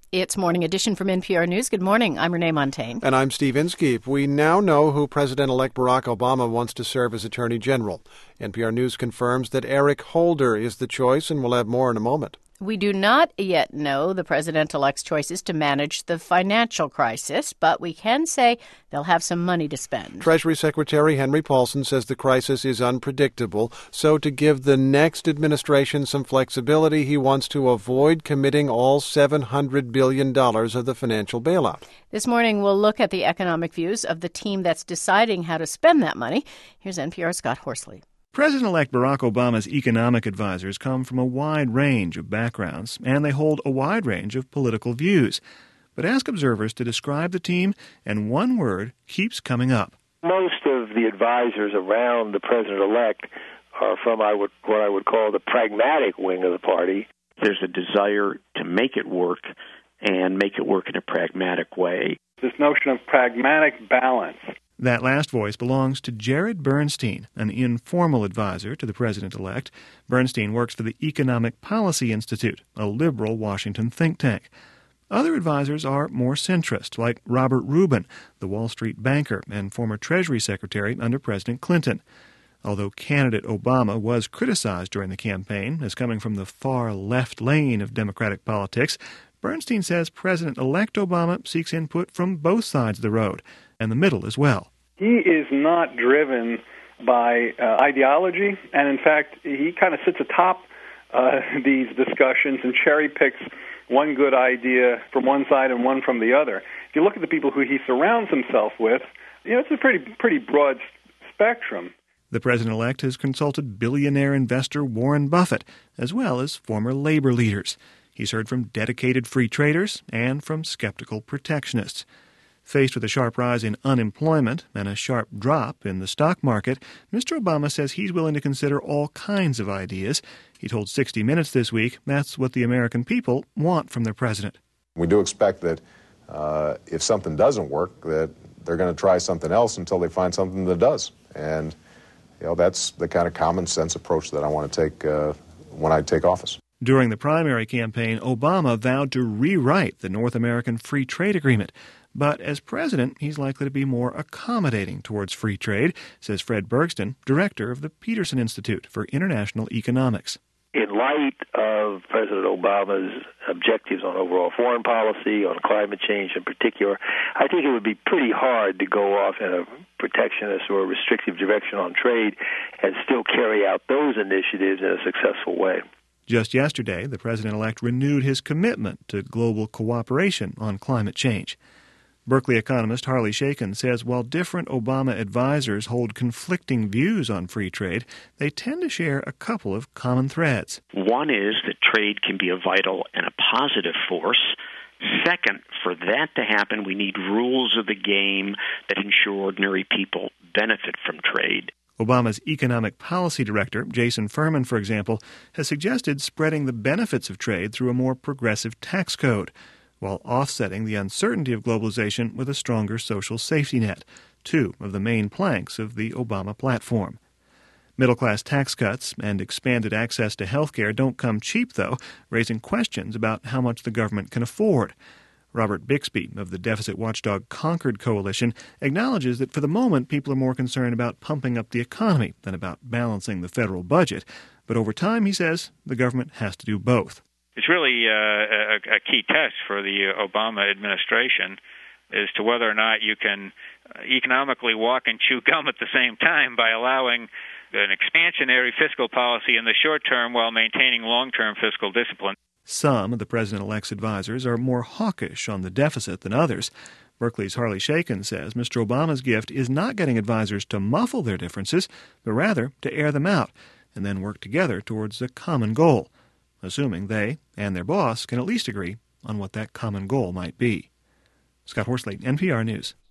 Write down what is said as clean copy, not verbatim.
It's Morning Edition from NPR News. Good morning. I'm Renee Montaigne. And I'm Steve Inskeep. We now know who President-elect Barack Obama wants to serve as Attorney General. NPR News confirms that Eric Holder is the choice, and we'll have more in a moment. We do not yet know the president-elect's choices to manage the financial crisis, but we can say they'll have some money to spend. Treasury Secretary Henry Paulson says the crisis is unpredictable, so to give the next administration some flexibility, he wants to avoid committing all $700 billion of the financial bailout. This morning, we'll look at the economic views of the team that's deciding how to spend that money. Here's NPR's Scott Horsley. President-elect Barack Obama's economic advisors come from a wide range of backgrounds, and they hold a wide range of political views. But ask observers to describe the team, and one word keeps coming up. Most of the advisors around the president-elect are from what I would call the pragmatic wing of the party. There's a desire to make it work and make it work in a pragmatic way. This notion of pragmatic balance. That last voice belongs to Jared Bernstein, an informal advisor to the president-elect. Bernstein works for the Economic Policy Institute, a liberal Washington think tank. Other advisors are more centrist, like Robert Rubin, the Wall Street banker and former Treasury Secretary under President Clinton. Although candidate Obama was criticized during the campaign as coming from the far left lane of Democratic politics, Bernstein says President-elect Obama seeks input from both sides of the road, and the middle as well. He is not driven by ideology, and in fact, he kind of sits atop these discussions and cherry picks one good idea from one side and one from the other. If you look at the people who he surrounds himself with, it's a pretty broad spectrum. The president-elect has consulted billionaire investor Warren Buffett, as well as former labor leaders. He's heard from dedicated free traders and from skeptical protectionists. Faced with a sharp rise in unemployment and a sharp drop in the stock market, Mr. Obama says he's willing to consider all kinds of ideas. He told 60 Minutes this week that's what the American people want from their president. We do expect that if something doesn't work, that they're going to try something else until they find something that does. And that's the kind of common sense approach that I want to take when I take office. During the primary campaign, Obama vowed to rewrite the North American Free Trade Agreement. But as president, he's likely to be more accommodating towards free trade, says Fred Bergston, director of the Peterson Institute for International Economics. In light of President Obama's objectives on overall foreign policy, on climate change in particular, I think it would be pretty hard to go off in a protectionist or restrictive direction on trade and still carry out those initiatives in a successful way. Just yesterday, the president-elect renewed his commitment to global cooperation on climate change. Berkeley economist Harley Shaken says while different Obama advisors hold conflicting views on free trade, they tend to share a couple of common threads. One is that trade can be a vital and a positive force. Second, for that to happen, we need rules of the game that ensure ordinary people benefit from trade. Obama's economic policy director, Jason Furman, for example, has suggested spreading the benefits of trade through a more progressive tax code, while offsetting the uncertainty of globalization with a stronger social safety net, two of the main planks of the Obama platform. Middle-class tax cuts and expanded access to health care don't come cheap, though, raising questions about how much the government can afford. Robert Bixby of the deficit watchdog Concord Coalition acknowledges that for the moment people are more concerned about pumping up the economy than about balancing the federal budget. But over time, he says, the government has to do both. It's really a key test for the Obama administration as to whether or not you can economically walk and chew gum at the same time by allowing an expansionary fiscal policy in the short term while maintaining long-term fiscal discipline. Some of the president-elect's advisors are more hawkish on the deficit than others. Berkeley's Harley Shaken says Mr. Obama's gift is not getting advisors to muffle their differences, but rather to air them out and then work together towards a common goal, assuming they and their boss can at least agree on what that common goal might be. Scott Horsley, NPR News.